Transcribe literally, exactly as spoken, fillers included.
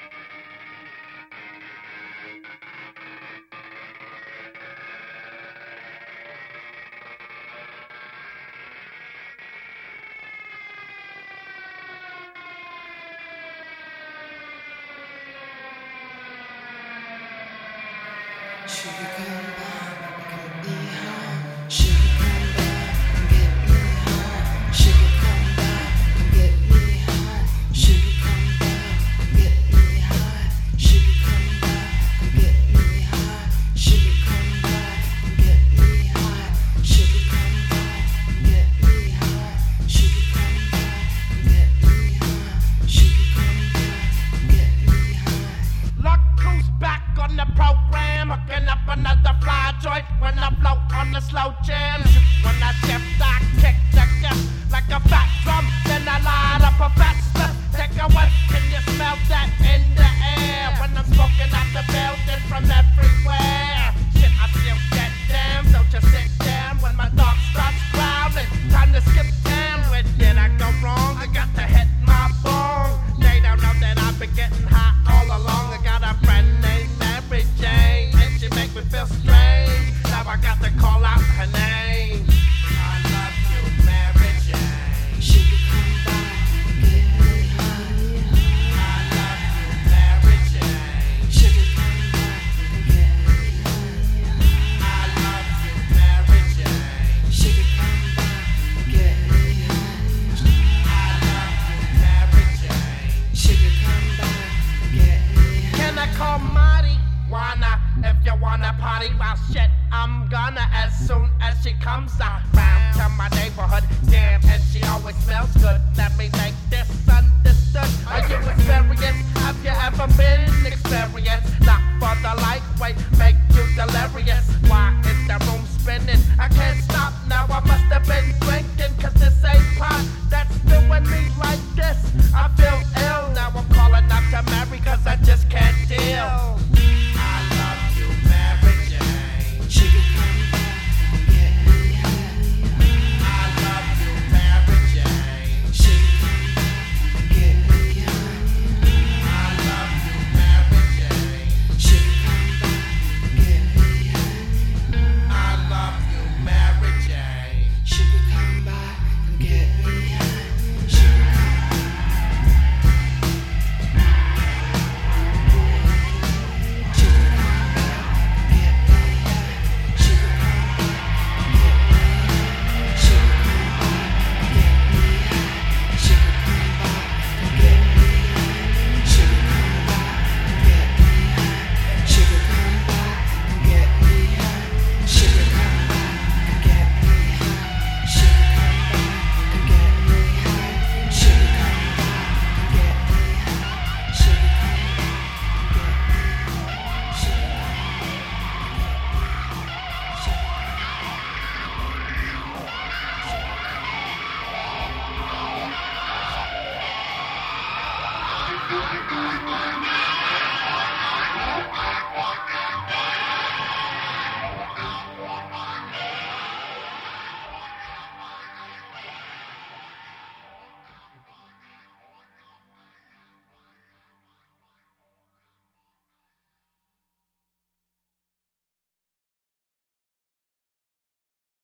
Sugar come by, get me high. Sugar come by, get me high. Sugar come by, get me high. Sugar come by, get me high. Sugar come by, get me high. Sugar come by, get me high. Sugar come by, get me high. Sugar come by, get me high. Sugar come by, get me high. Luck goes back on the program, hooking up another fly joint when I float on the slow jam. When I shift, I kick the gas like a fat drum, then I light up a fat stuff. Take a whiff, can you smell that in the air? When I'm smoking out the building from everywhere. Shit, I still get down, don't you sit down when my dog starts growling. Time to skip town, where did I go wrong? I got to hit my bone. They don't know that I've been getting high all along. I got a friend named Mary Jane, and she make me feel strange. Now I got to call out her name. I love you, Mary Jane. Sugar come by, get me high. I love you, Mary Jane. Sugar come by, get me high. I love you, Mary Jane. Sugar come by, get me high. I love you, Mary Jane. Sugar come by, get me high. Can I call Marty? Wanna, if you wanna party, well shit, I'm gonna as soon as she comes around to my neighborhood. Damn, and she always smells good. Let me make this understood. Are you experienced?